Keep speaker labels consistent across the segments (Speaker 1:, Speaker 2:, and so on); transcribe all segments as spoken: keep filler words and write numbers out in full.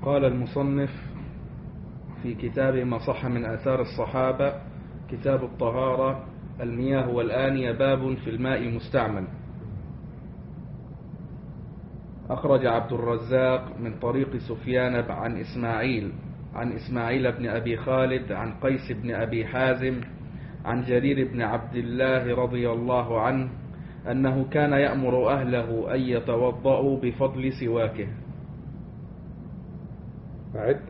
Speaker 1: قال المصنف في كتاب ما صح من آثار الصحابة كتاب الطهارة المياه والآنية باب في الماء المستعمل. أخرج عبد الرزاق من طريق سفيان عن إسماعيل عن إسماعيل بن أبي خالد عن قيس بن أبي حازم عن جرير بن عبد الله رضي الله عنه أنه كان يأمر أهله أن يتوضأوا بفضل سواكه.
Speaker 2: بعد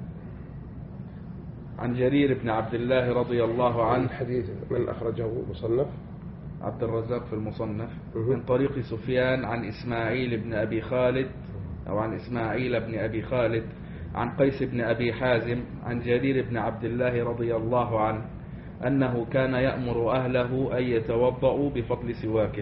Speaker 1: عن جرير بن عبد الله رضي الله عنه.
Speaker 2: الحديث من أخرجه مصنف؟
Speaker 1: عبد الرزاق في المصنف من طريق سفيان عن إسماعيل بن أبي خالد أو عن إسماعيل بن أبي خالد عن قيس بن أبي حازم عن جرير بن عبد الله رضي الله عنه أنه كان يأمر أهله أن يتوضأوا بفضل سواكه.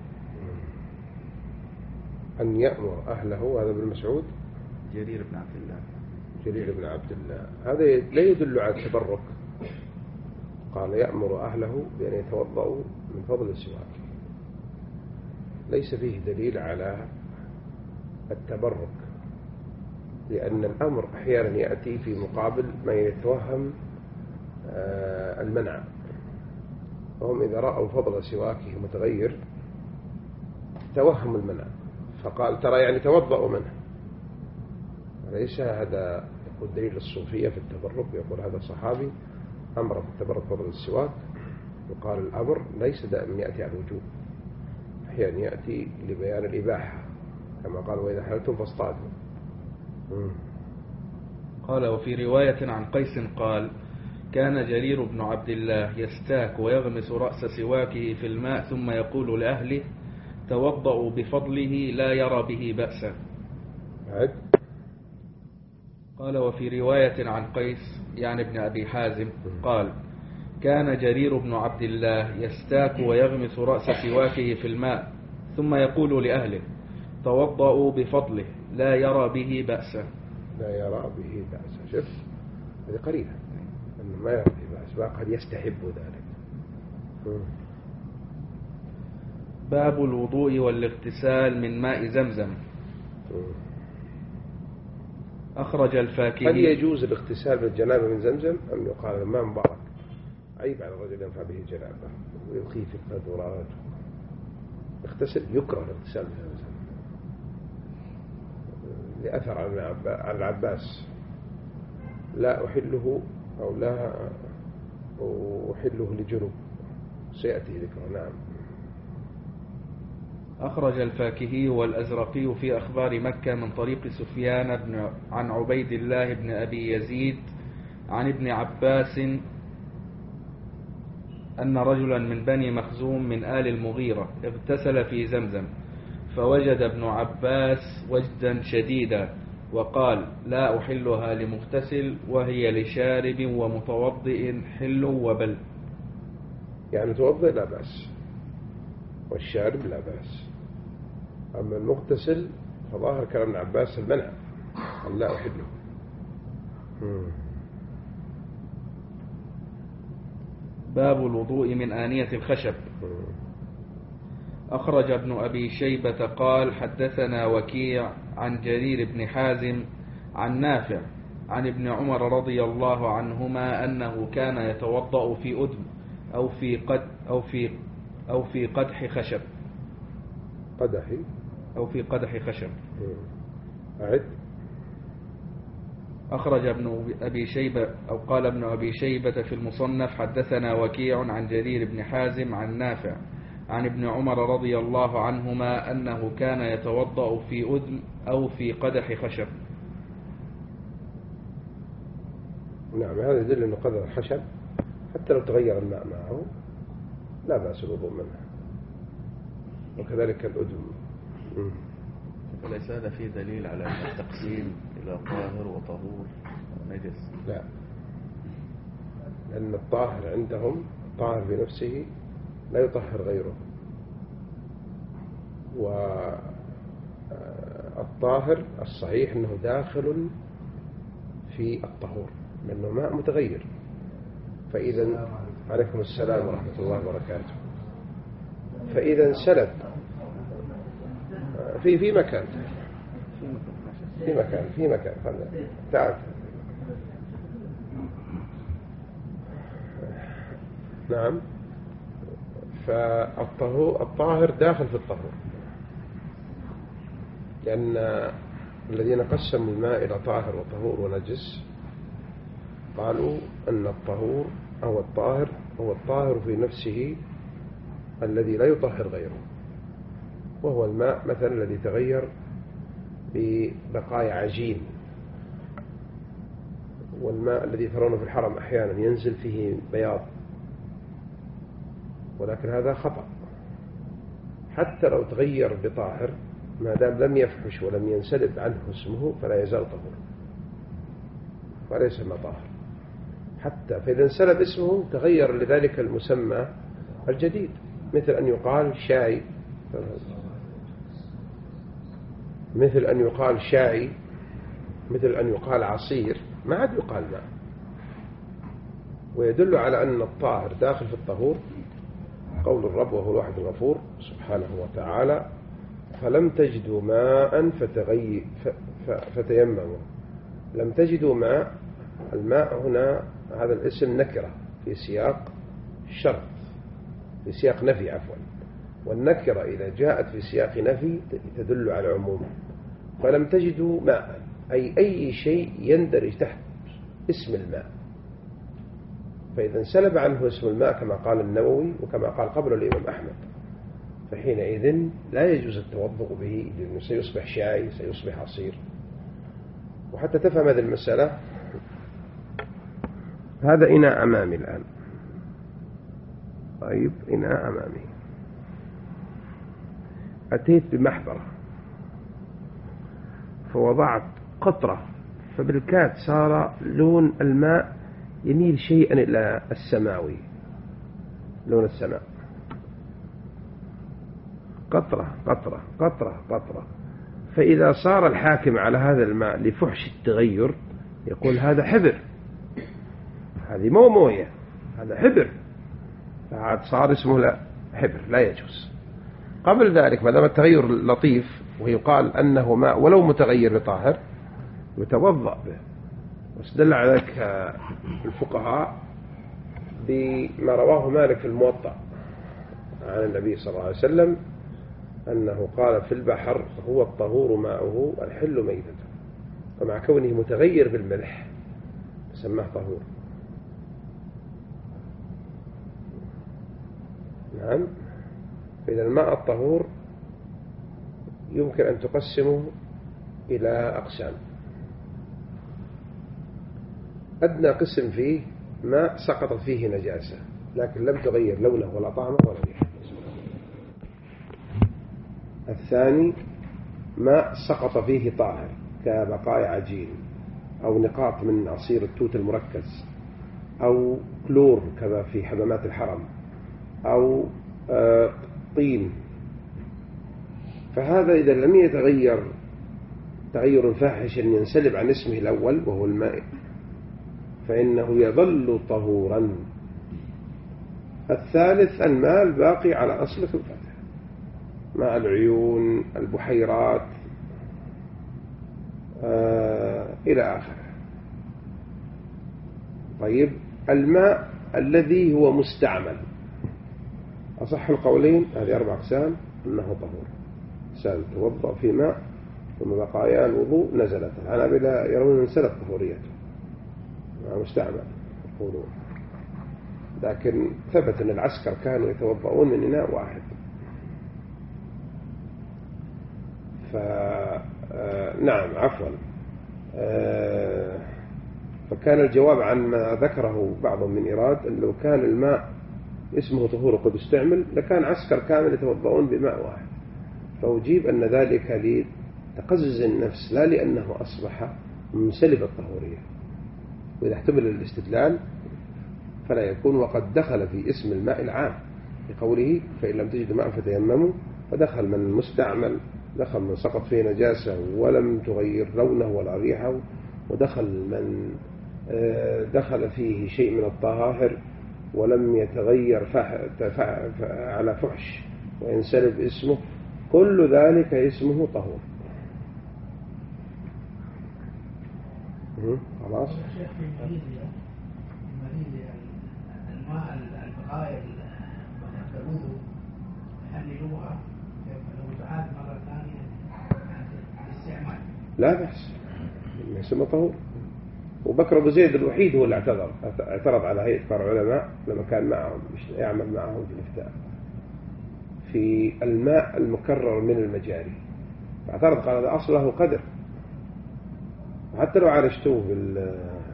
Speaker 2: أن يأمر أهله، هذا ابن مسعود؟
Speaker 1: جرير بن عبد الله.
Speaker 2: جرير بن عبد الله. هذا لا يدل على التبرك. قال يأمر أهله بأن يتوضأوا من فضل السواك، ليس فيه دليل على التبرك، لأن الأمر أحيانا يأتي في مقابل ما يتوهم المنع، وهم إذا رأوا فضل سواكه متغير توهم المنع، فقال ترى يعني توضأوا منه. ليس هذا يقول دليل الصوفية في التبرك، يقول هذا صحابي أمر بالتبرك فضل السواك، وقال الأمر ليس دائما يأتي على الوجوب، أحيانا يأتي لبيان الإباحة كما قال وإذا حللتم فاصطادوا.
Speaker 1: قال وفي رواية عن قيس قال كان جرير بن عبد الله يستاك ويغمس رأس سواكه في الماء ثم يقول لأهله توضأوا بفضله لا يرى به بأسا. قال وفي رواية عن قيس يعني ابن أبي حازم قال كان جرير بن عبد الله يستاك ويغمس رأس سواكه في الماء ثم يقول لأهله توضأوا بفضله لا يرى به بأسا.
Speaker 2: لا يرى به بأسا. شوف هذه قرينة أنه ما يرى به بأس، وقد يستحب ذلك.
Speaker 1: باب الوضوء والاغتسال من ماء زمزم. أخرج الفاكهي.
Speaker 2: هل يجوز الاغتسال بالجنابة من زمزم أم يقال الماء مبارك؟ عيب على الرجل ينفع به جنابه ويلقيه في القدورات. اغتسل، يكره الاغتسال بزمزم لأثر عن العباس لا أحله أو لا أحله لجنوب، سيأتي ذكره. نعم.
Speaker 1: أخرج الفاكهي والأزرقي في أخبار مكة من طريق سفيان بن عن عبيد الله بن أبي يزيد عن ابن عباس أن رجلا من بني مخزوم من آل المغيرة اغتسل في زمزم فوجد ابن عباس وجدا شديدا وقال لا أحلها لمغتسل وهي لشارب ومتوضئ حل وبل.
Speaker 2: يعني توضئ لا بأس والشارب لا بأس، أما المغتسل فظاهر كلام ابن عباس المنع أن لا أحله.
Speaker 1: باب الوضوء من آنية الخشب. أخرج ابن أبي شيبة قال حدثنا وكيع عن جرير بن حازم عن نافع عن ابن عمر رضي الله عنهما أنه كان يتوضأ في أدم أو في قد أو في أو في قدح خشب.
Speaker 2: قدح
Speaker 1: أو في قدح خشب.
Speaker 2: أعد.
Speaker 1: أخرج ابن أبي شيبة أو قال ابن أبي شيبة في المصنف حدثنا وكيع عن جرير بن حازم عن نافع عن ابن عمر رضي الله عنهما أنه كان يتوضأ في أدم أو في قدح خشب.
Speaker 2: نعم، هذا يدل أن قدح الخشب حتى لو تغير الماء معه لا بأس الوضوء منه، وكذلك الأدم.
Speaker 1: فليس هذا فيه دليل على التقسيم إلى طاهر وطهور ونجس؟
Speaker 2: لا، لأن الطاهر عندهم الطاهر بنفسه لا يطهر غيره، والطاهر الصحيح أنه داخل في الطهور لأنه ماء متغير. فإذا عليكم السلام ورحمة الله وبركاته. فإذا انسلب في في مكان في مكان في مكان خلنا تعال. نعم. فالطهور الطاهر داخل في الطهور، لأن الذين قسموا الماء إلى طاهر وطهور ونجس قالوا أن الطهور أو الطاهر هو الطاهر في نفسه الذي لا يطهر غيره، وهو الماء مثلا الذي تغير ببقايا عجين، والماء الذي ترونه في الحرم أحيانا ينزل فيه بياض، ولكن هذا خطأ. حتى لو تغير بطاهر ما دام لم يفحش ولم ينسلب عنه اسمه فلا يزال طهور وليس ما طاهر. حتى فإذا انسلب اسمه تغير لذلك المسمى الجديد، مثل أن يقال شاي، مثل أن يقال شاي، مثل أن يقال عصير، ما عاد يقال ماء. ويدل على أن الطاهر داخل في الطهور قول الرب وهو الواحد الغفور سبحانه وتعالى: فلم تجدوا ماء فتغي فتيمموا. لم تجدوا ماء، الماء هنا هذا الاسم نكرة في سياق شرط، في سياق نفي عفوا، والنكرة إذا جاءت في سياق نفي تدل على العموم. فلم تجدوا ماء أي أي شيء يندرج تحت اسم الماء، فإذا انسلب عنه اسم الماء كما قال النووي وكما قال قبل الإمام أحمد فحينئذ لا يجوز التوضؤ به، لأنه سيصبح شاي، سيصبح عصير. وحتى تفهم هذه المسألة، هذا إناء أمامي الآن، طيب إناء أمامي، أتيت بمحبرة فوضعت قطرة، فبالكاد صار لون الماء يميل شيئا إلى السماوي، لون السماء، قطرة قطرة قطرة قطرة. فإذا صار الحاكم على هذا الماء لفحش التغير يقول هذا حبر، هذه مو موية، هذا حبر، فعاد صار اسمه لا حبر، لا يجوز. قبل ذلك ما دام التغير لطيف ويقال أنه ماء ولو متغير بطاهر يتوضأ به. واستدل على ذلك الفقهاء بما رواه مالك في الموطأ عن النبي صلى الله عليه وسلم أنه قال: في البحر هو الطهور ماؤه الحل ميتته، ومع كونه متغير بالملح سماه طهور. نعم. فإذا الماء الطهور يمكن أن تقسمه إلى أقسام. أدنى قسم فيه ماء سقطت فيه نجاسة لكن لم تغير لونه ولا طعمه ولا ريحه. الثاني ماء سقط فيه طاهر كبقايا عجين أو نقاط من عصير التوت المركز أو كلور كما في حمامات الحرم أو آه طين. فهذا إذا لم يتغير تغير فاحش ينسلب عن اسمه الأول وهو الماء فإنه يظل طهورا. الثالث الماء الباقي على أصل خلقته، ماء العيون، البحيرات، آه إلى آخره. طيب الماء الذي هو مستعمل، أصح القولين هذه أربع أقسام أنه طهور. إنسان توضأ في ماء ثم بقايا الوضوء نزلت، الحنابلة يرون أن سلت طهوريته مع مستعمل يقولون، لكن ثبت أن العسكر كانوا يتوضؤون من إناء واحد. فنعم عفوا فكان الجواب عن ما ذكره بعض من إيراد أن لو كان الماء اسمه طهور قد استعمل لكان عسكر كامل يتوضؤون بماء واحد. فأجيب أن ذلك لتقزز النفس لا لأنه أصبح منسلب الطهورية. وإذا احتمل الاستدلال فلا يكون وقد دخل في اسم الماء العام بقوله: فإن لم تجد ماء فتيمموا، فدخل من مستعمل، دخل من سقط فيه نجاسة ولم تغير لونه ولا ريحه، ودخل من دخل فيه شيء من الطهائر ولم يتغير على فحش وينسلب اسمه، كل ذلك اسمه طهور. خلاص.
Speaker 3: شيخ في ماليزيا ماليزيا الماء البقايا الوضوء يحللوها لو تعاد مرة ثانية للاستعمال.
Speaker 2: لا بأس، يسمى طهور. وبكر أبو زيد الوحيد هو اللي اعتذر اعترض على هيئة كبار العلماء لما كان معهم يعمل معهم في الإفتاء في الماء المكرر من المجاري، اعترض قال هذا أصله قدر، حتى لو عالجتوه بال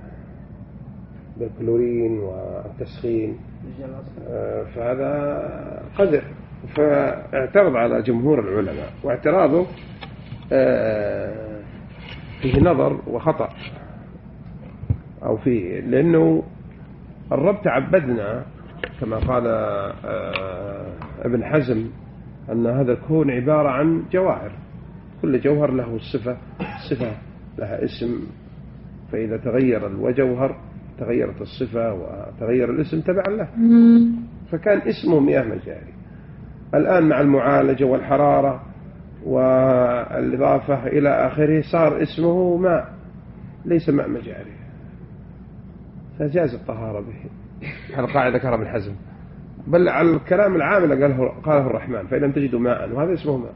Speaker 2: بالكلورين والتسخين فهذا قدر. فاعترض على جمهور العلماء، واعتراضه فيه نظر وخطأ أو فيه، لأنه الرب تعبدنا كما قال ابن حزم أن هذا الكون عبارة عن جواهر، كل جوهر له الصفة الصفة لها اسم، فإذا تغير الجوهر تغيرت الصفة وتغير الاسم تبعا له، فكان اسمه مياه مجاري. الآن مع المعالجة والحرارة والإضافة إلى آخره صار اسمه ماء ليس ماء مجاري، فجاز الطهارة به على قاعدة كرم الحزم، بل على الكلام العام اللي قاله, قاله الرحمن فإن لم تجدوا ماء وهذا اسمه ماء،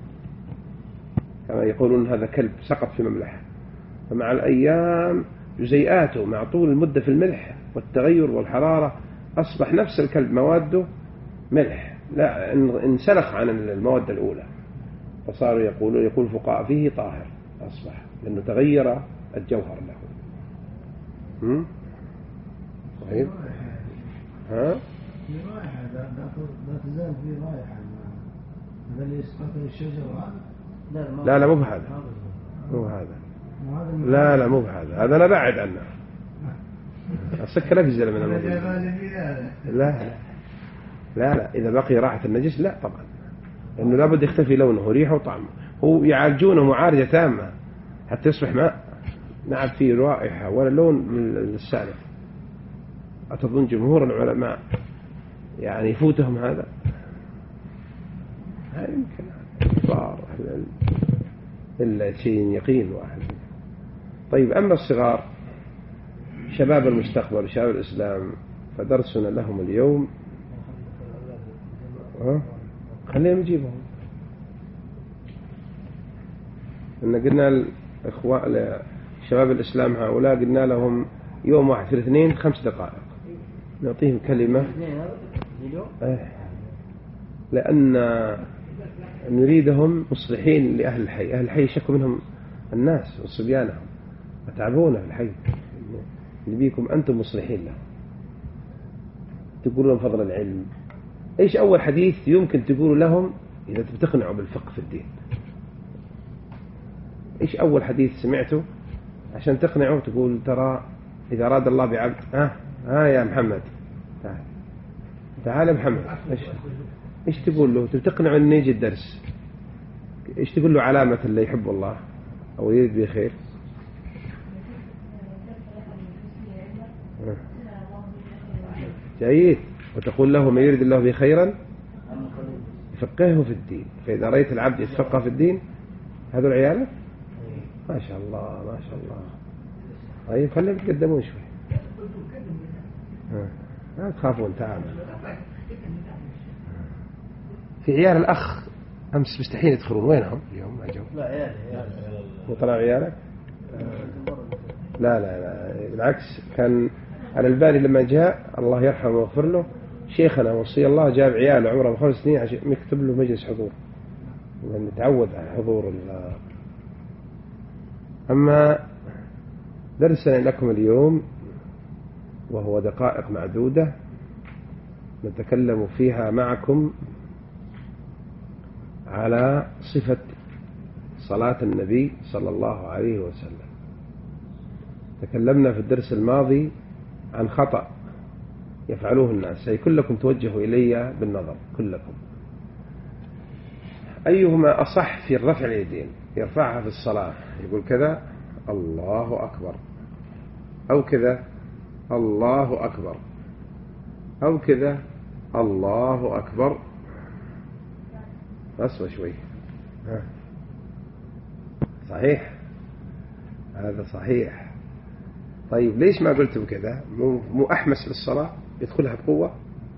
Speaker 2: كما يقولون هذا كلب سقط في مملحة، فمع الأيام جزيئاته مع طول المدة في الملح والتغير والحرارة أصبح نفس الكلب مواده ملح، لا انسلخ عن المواد الأولى، فصاروا يقولون يقول فقهاء فيه طاهر أصبح لأنه تغير الجوهر له. هم؟ صحيح؟ ها؟
Speaker 3: في رائحة لا تزال في رائحة هذا اللي يستقبل الشجرة.
Speaker 2: لا لا مو بهذا، مو هذا، لا لا مو بهذا، هذا أنا بعد عنه السكر أفزل من الموضوع. لا لا لا إذا بقي راحة النجس لا طبعا، لأنه لابد يختفي لونه وريحه وطعمه، هو يعالجونه معالجة تامة حتى يصبح ماء نعم فيه رائحة ولا لون للسالف. أتظن جمهور العلماء يعني يفوتهم هذا؟ لا يمكن، كبار أهل العلم إلا شيء يقين واحد. طيب أما الصغار شباب المستقبل شباب الإسلام فدرسنا لهم اليوم ها خليهم يجيبهم. إن قلنا الإخوة شباب الإسلام هؤلاء قلنا لهم يوم واحد في الاثنين خمس دقائق نعطيهم كلمة لأن نريدهم مصلحين لأهل الحي. أهل الحي شكوا منهم الناس وصبيانهم وتعبونا في الحي، نبيكم أنتم مصلحين لهم، تقولون فضل العلم. إيش أول حديث يمكن تقولوا لهم إذا تقنعوا بالفقه في الدين؟ إيش أول حديث سمعته عشان تقنعوا تقول ترى إذا أراد الله بعبد ها ها يا محمد تعال تعال يا محمد إيش إيش تقول له؟ تقنعه إنه يجي الدرس، إيش تقول له علامة اللي يحب الله أو يريد به خير؟ جيد. وتقول له ما يريد الله به خيرا يفقهه في الدين، فإذا رأيت العبد يتفقه في الدين هذا العيال ما شاء الله ما شاء الله. طيب خليهم يتقدمون شوي، لا تخافون تعالوا. في عيال الأخ أمس مستحيل يدخلون، وينهم اليوم ما جو؟
Speaker 3: لا عيالي
Speaker 2: وطلع عيالك؟ لا لا لا بالعكس، كان على البالي لما جاء الله يرحمه ويغفر له شيخنا وصي الله جاب عياله عمره خمس سنين عشان يكتب له مجلس حضور نتعود على حضور الله. أما درسنا لكم اليوم وهو دقائق معدودة نتكلم فيها معكم على صفة صلاة النبي صلى الله عليه وسلم. تكلمنا في الدرس الماضي عن خطأ يفعلوه الناس، أي كلكم توجهوا إلي بالنظر كلكم، أيهما أصح في الرفع اليدين؟ يرفعها في الصلاة يقول كذا الله أكبر، أو كذا الله أكبر، أو كذا الله أكبر. أسوأ شوي ها. صحيح هذا صحيح، طيب ليش ما قلتم كذا؟ مو, مو أحمس للصلاة يدخلها بقوة؟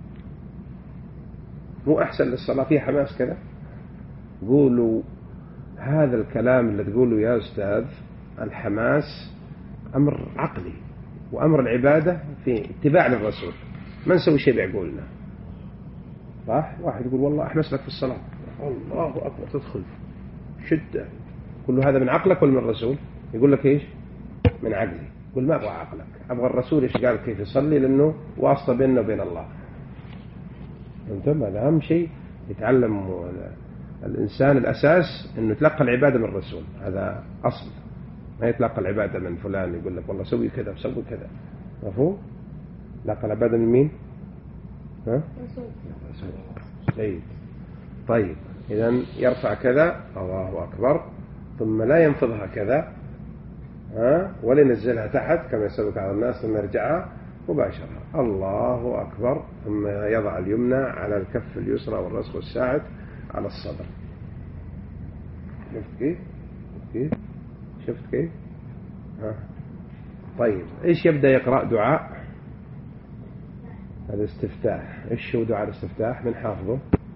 Speaker 2: مو أحسن للصلاة فيها حماس كذا؟ قولوا هذا الكلام اللي تقوله يا أستاذ، الحماس أمر عقلي، وأمر العبادة في اتباع للرسول، ما نسوي شيء بعقولنا. صح؟ واحد يقول والله أحمس لك في الصلاة، الله أكبر تدخل شدة، كل هذا من عقلك ولا من الرسول؟ يقول لك إيش؟ من عقلي. يقول ما أبغى عقلك، أبغى الرسول إيش قال كيف يصلي، لأنه واسطة بيننا وبين الله. فهمتم؟ هذا أهم شيء يتعلم الإنسان، الأساس إنه يتلقى العبادة من الرسول، هذا أصل، ما يتلقى العبادة من فلان يقول لك والله سوي كذا وسوي كذا. مفهوم؟ تلقى العبادة من مين؟ ها؟ الرسول. جيد. طيب إذن يرفع كذا الله أكبر، ثم لا ينفضها كذا، ها؟ ولا ينزلها تحت كما يسوي بعض الناس، ثم يرجعها مباشرة الله أكبر، ثم يضع اليمنى على الكف اليسرى والرسغ الساعد على الصدر. شفت كيف؟ كيف؟ شفت كيف؟ ها؟ طيب إيش يبدأ يقرأ؟ دعاء الاستفتاح. إيش هو دعاء الاستفتاح؟ من حافظه؟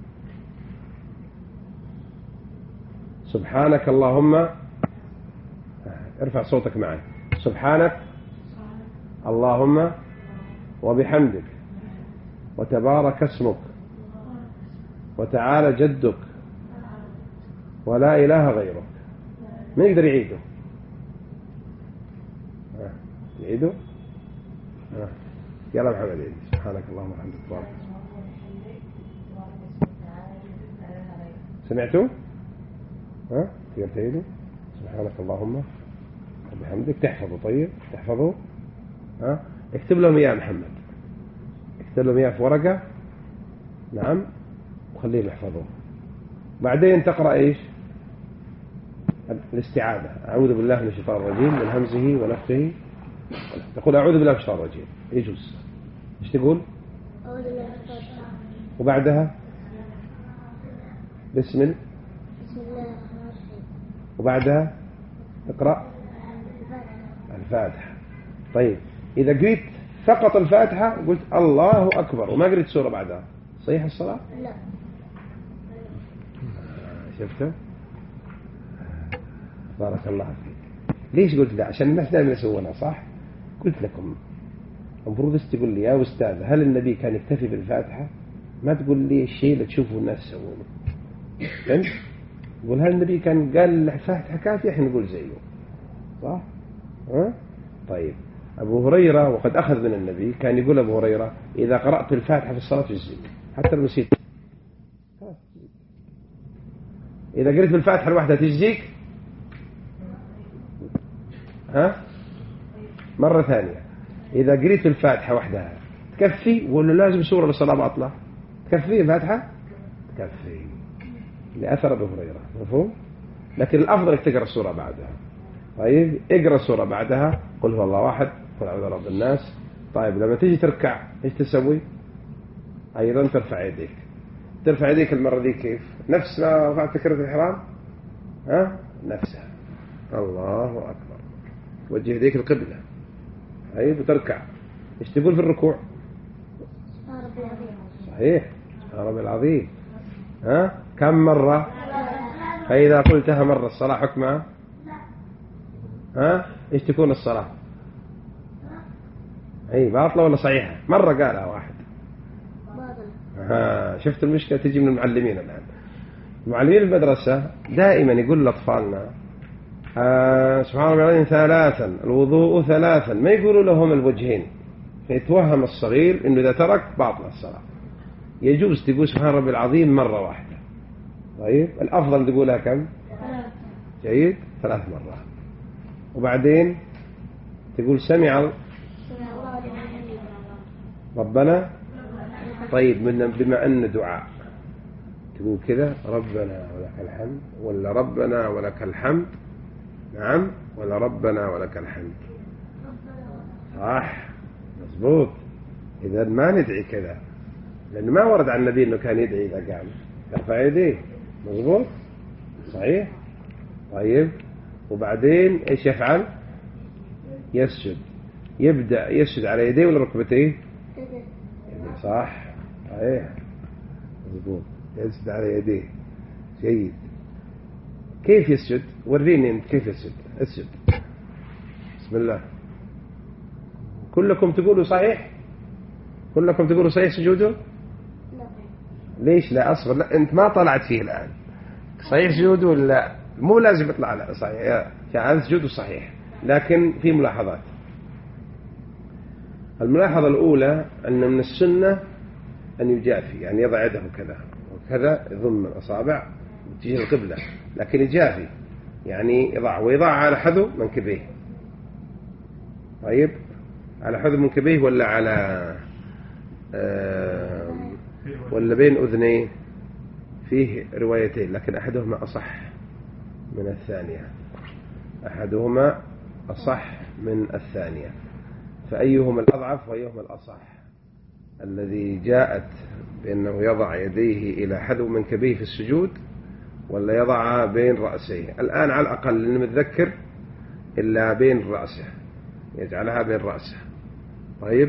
Speaker 2: سبحانك اللهم، ارفع صوتك معي، سبحانك اللهم وبحمدك وتبارك اسمك وتعالى جدك ولا إله غيرك. من يقدر يعيده؟ يعيده؟ يلا محمد عيد. سبحانك اللهم وبحمدك تبارك. سمعتوا؟ ها؟ تقدر تعيده؟ سبحانك اللهم وبحمدك. تحفظوا؟ طيب تحفظوا؟ ها؟ اكتب لهم إياه محمد، اكتب لهم إياه في ورقة، نعم، وخليهم يحفظوه. بعدين تقرأ إيش؟ الاستعاذة، أعوذ بالله من الشيطان الرجيم من همزه ونفخه. تقول أعوذ بالله من الشيطان الرجيم، يجوز. إيش تقول؟ أعوذ بالله من الشيطان الرجيم. وبعدها بسم الله بسم الله الرحمن الرحيم. وبعدها اقرأ الفاتحة. طيب إذا قريت فقط الفاتحة قلت الله أكبر وما قريت سورة بعدها، صحيح الصلاة؟ لا. شفته؟ بارك الله فيك. ليش قلت لا؟ عشان الناس دائما يسوونها، صح؟ قلت لكم المفروض تقول لي يا أستاذ هل النبي كان يكتفي بالفاتحة؟ ما تقول لي الشيء اللي تشوفه الناس يسوونه. فهمت؟ يقول هل النبي كان قال الفاتحة كافية؟ احنا نقول زيه، صح؟ ها؟ طيب أبو هريرة وقد أخذ من النبي كان يقول أبو هريرة إذا قرأت الفاتحة في الصلاة تجزي، حتى لو نسيت. إذا قرأت بالفاتحة لوحدها تجزيك؟ ها؟ مرة ثانية، إذا قرأت الفاتحة وحدها تكفي ولا لازم سورة بالصلاة باطلة؟ تكفي الفاتحة؟ تكفي لأثر أبو هريرة. مفهوم؟ لكن الأفضل أنك تقرأ السورة بعدها. طيب اقرأ السورة بعدها، قل هو الله واحد، قل أعوذ برب الناس. طيب لما تيجي تركع ايش تسوي؟ أيضا ترفع يديك. ترفع يديك المرة دي كيف؟ نفس ما رفعت تكبيرة الإحرام؟ ها؟ نفسها. الله أكبر. توجه يديك القبلة. طيب وتركع. ايش تقول في الركوع؟ صحيح، سبحان ربي العظيم. ها؟ كم مرة؟ فإذا قلتها مرة الصلاة حكمها؟ ها؟ ايش تكون الصلاة؟ اي باطلة ولا صحيحة؟ مرة قالها واحد. ها شفت المشكلة تجي من المعلمين الآن. معلمين المدرسة دائما يقول لأطفالنا آه سبحان الله العظيم ثلاثا، الوضوء ثلاثا، ما يقولوا لهم الوجهين، يتوهم الصغير إنه إذا ترك باطلة الصلاة. يجوز تقول سبحان ربي العظيم مرة واحدة. طيب الأفضل تقولها كم؟ جيد، ثلاث مرات. وبعدين تقول سمع ربنا. طيب من بما أن دعاء تقول كذا ربنا ولك الحمد ولا ربنا ولك الحمد؟ نعم، ولا ربنا ولك الحمد؟ صح، مظبوط. إذا ما ندعي كذا، لأنه ما ورد عن النبي أنه كان يدعي إذا قام يرفع يديه. مظبوط، صحيح. طيب وبعدين إيش يفعل؟ يسجد. يبدأ يسجد على يديه ولا ركبتيه؟ صح. ايه مظبوط، يسجد على يديه. جيد. كيف يسجد؟ وريني انت كيف يسجد. اسجد. بسم الله. كلكم تقولوا صحيح؟ كلكم تقولوا صحيح سجوده؟ لا. ليش لا؟ أصبر، لا أنت ما طلعت فيه الآن. صحيح سجوده ولا لا؟ مو لازم يطلع لا صحيح، يعني سجوده صحيح، لكن في ملاحظات. الملاحظة الأولى أن من السنة أن يجافي، يعني يضع يده كذا وكذا، يضم الأصابع وتجي القبلة، لكن يجافي يعني يضع ويضع على حذو منكبيه. طيب، على حذو منكبيه ولا على آه ولا بين أذنيه؟ فيه روايتين، لكن أحدهما أصح من الثانية. أحدهما أصح من الثانية، فأيهما الأضعف وأيهما الأصح؟ الذي جاءت بأنه يضع يديه إلى حذو منكبيه في السجود ولا يضع بين رأسيه؟ الآن على الأقل لأنه متذكر إلا بين رأسه، يجعلها بين رأسه. طيب،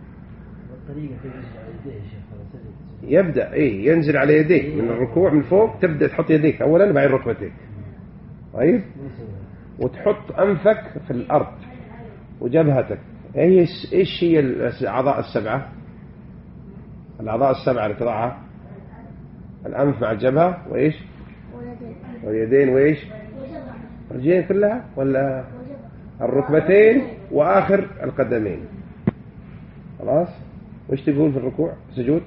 Speaker 2: يبدأ إيه ينزل على يديه من الركوع من فوق، تبدأ تحط يديك أولا بعين ركبتيك. طيب، وتحط أنفك في الأرض وجبهتك. إيش إيش هي الأعضاء السبعة؟ الأعضاء السبعة اللي تضعها: الأنف مع الجبهة، وإيش؟ واليدين، وإيش؟ الرجلين كلها ولا الركبتين وآخر القدمين. خلاص. وإيش تقول في الركوع سجود؟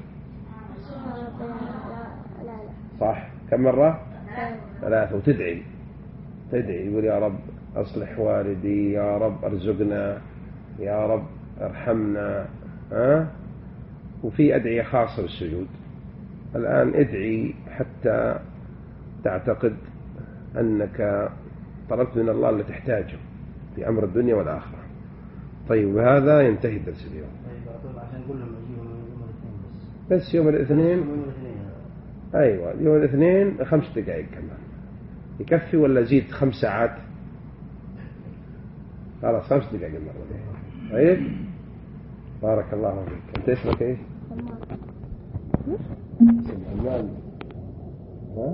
Speaker 2: صح. كم مرة؟ ثلاثة. وتدعي تدعي يقول: يا رب أصلح والدي، يا رب أرزقنا، يا رب ارحمنا. ها؟ وفي أدعية خاصة بالسجود. الآن ادعي حتى تعتقد أنك طلبت من الله اللي تحتاجه في أمر الدنيا والآخرة. طيب، وهذا ينتهي درس اليوم.
Speaker 3: عشان كلهم يجيبوا يوم الاثنين
Speaker 2: بس. بس يوم الاثنين. أيوة، يوم الاثنين خمس دقائق كمان يكفي ولا زيد خمس ساعات؟ خلاص، خمس دقائق المرة دي. طيب، بارك الله فيك. أنت اسمك إيش؟ سلمان.